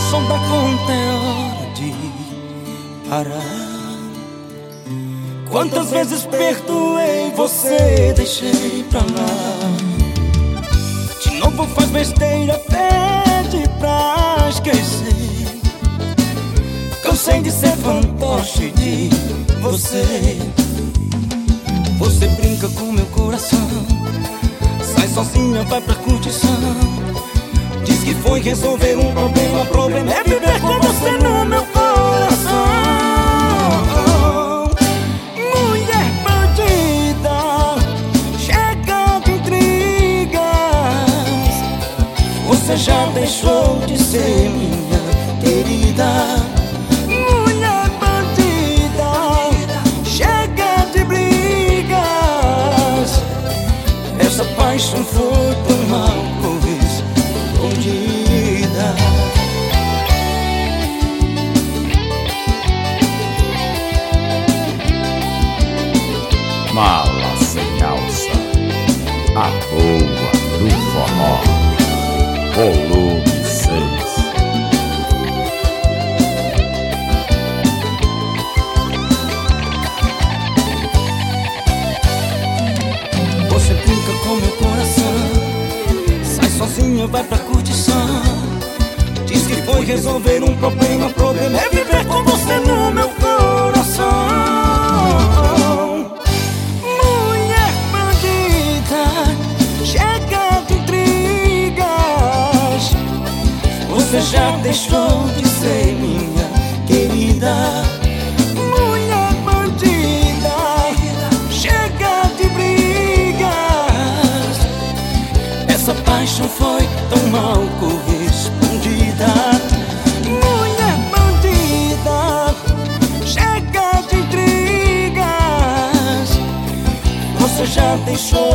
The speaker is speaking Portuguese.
Só dá conta, é hora de parar. Quantas vezes perdoei você, deixei pra lá. De novo faz besteira, pede pra esquecer. Cansei de ser fantoche de você. Você brinca com meu coração, sai sozinha, vai pra curtição. Diz que foi resolver um problema, problema é viver com você no meu coração. Mulher bandida, chega de intrigas. Você já deixou de ser minha querida. Mulher bandida, chega de brigas. Essa paixão foi tão mal correspondida. Mala sem alça, a boa do forró, volume 6. Você brinca com meu coração, sai sozinha, vai pra curtição. Diz que foi resolver um problema, problema é viver com você no meu coração. Mulher bandida, chega de intrigas. Você já deixou de ser minha querida. Mulher bandida, chega de brigas. Essa paixão foi tão mal correspondida. Mulher bandida, chega de intrigas. Você já deixou